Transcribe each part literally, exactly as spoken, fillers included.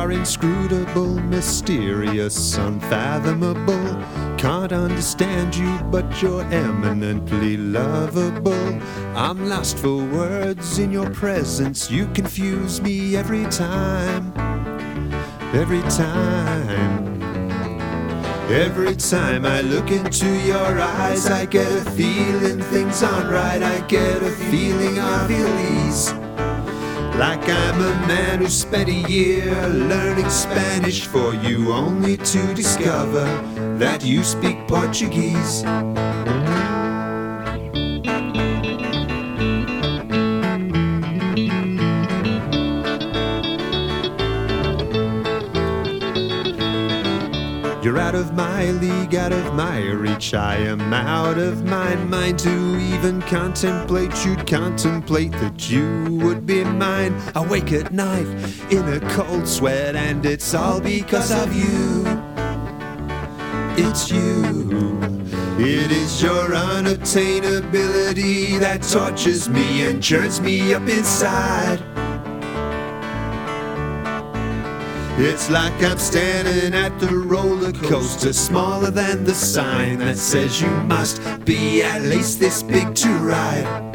are inscrutable, mysterious, unfathomable. Can't understand you, but you're eminently lovable. I'm lost for words in your presence. You confuse me every time, every time. Every time I look into your eyes, I get a feeling things aren't right. I get a feeling of ease, like I'm a man who spent a year learning Spanish for you, only to discover that you speak Portuguese. You're out of my league, out of my reach. I am out of my mind to even contemplate. You'd contemplate that you would be mine. I wake at night in a cold sweat, and it's all because of you. It's you. It is your unattainability that tortures me and churns me up inside. It's like I'm standing at the roller coaster, smaller than the sign that says you must be at least this big to ride.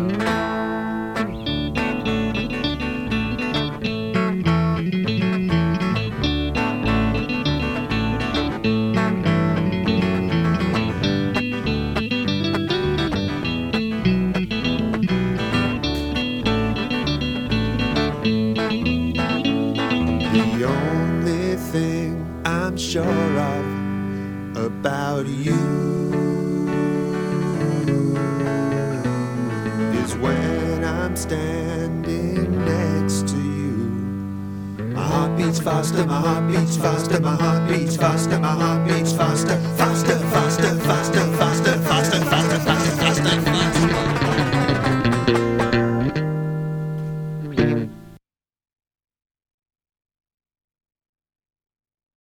The only thing I'm sure of about you is when I'm standing next to you. My heart beats faster, my heart beats faster, my heart beats faster, my heart beats faster, faster, faster, faster, faster, faster, faster.